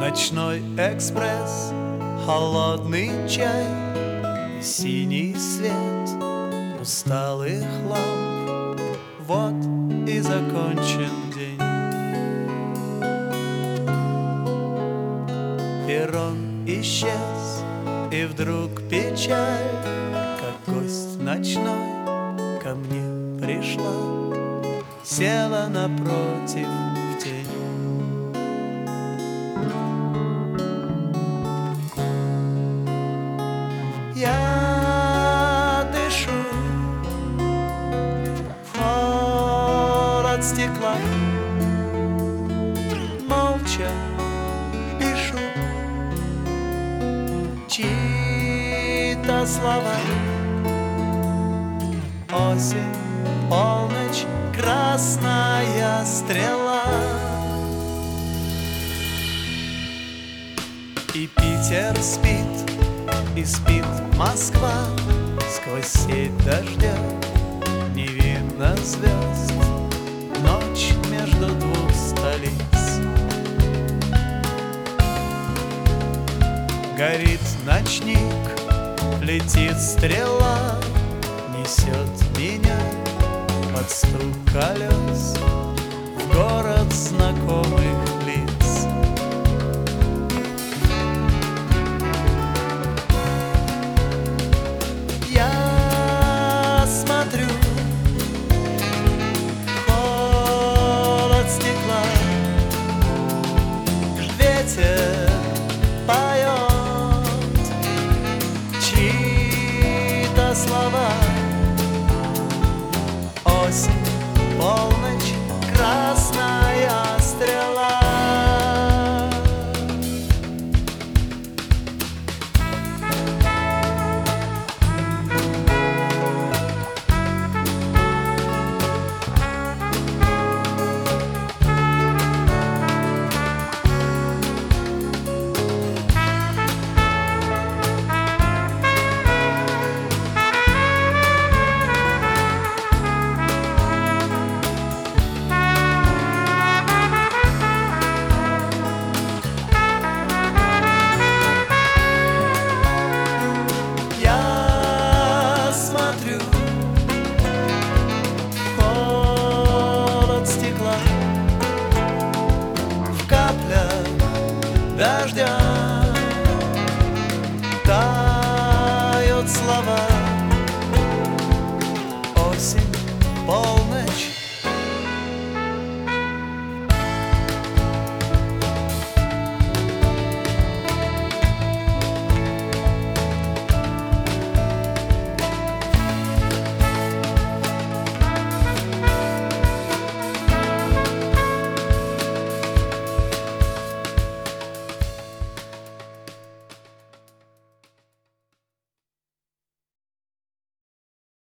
Ночной экспресс, холодный чай и синий свет усталых ламп. Вот и закончен день. Перрон исчез, и вдруг печаль, как гость ночной, ко мне пришла, села напротив в тень. Я дышу, холод стекла, молча пишу чьи-то слова. Осень, полночь, красная стрела. И Питер спит, и спит Москва. Сквозь сеть дождя не видно звезд. Ночь между двух столиц. Горит ночник, летит стрела, несет меня под стук колес в город знакомых